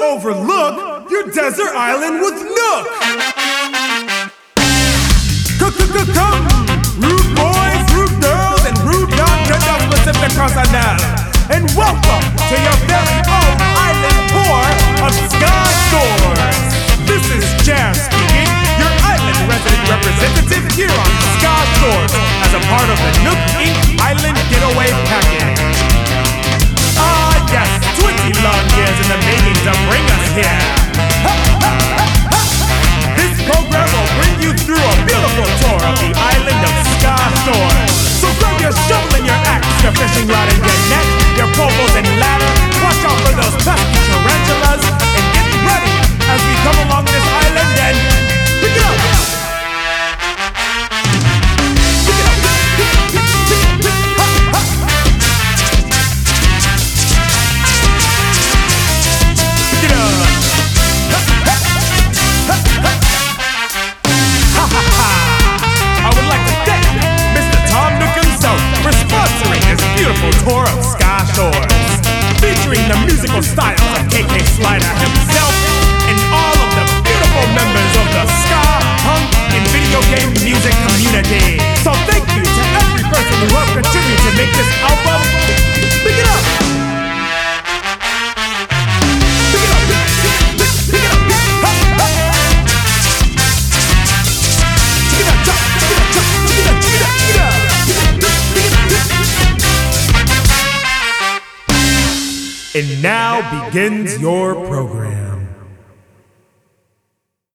overlook your desert island with Nook. Come, rude boys, rude girls, and rude non-gender Pacific personnel, and welcome to your very own island tour of Ska Stores. This is Jazz speaking, your island resident representative here on Ska Stores as a part of the Nook Inc. Island Getaway Package. Ah yes, 20 long years in the making to bring us here. This program will bring you through a beautiful tour of the island of Ska Stores. So grab your shovel and your axe, your fishing rod and your net, your poles and ladder. Watch out for those pesky tarantulas and get ready as we come along this island and pick it up. Beautiful tour of Ska Stores, featuring the musical styles of KK Slider himself and all of the beautiful members of the ska, punk, and video game music community. So thank you to every person who helped contribute to make this album. Pick it up! Pick it up! Pick it up! Check it out! Check it out! Check it out! Check it out! Check it out! And now begins your program.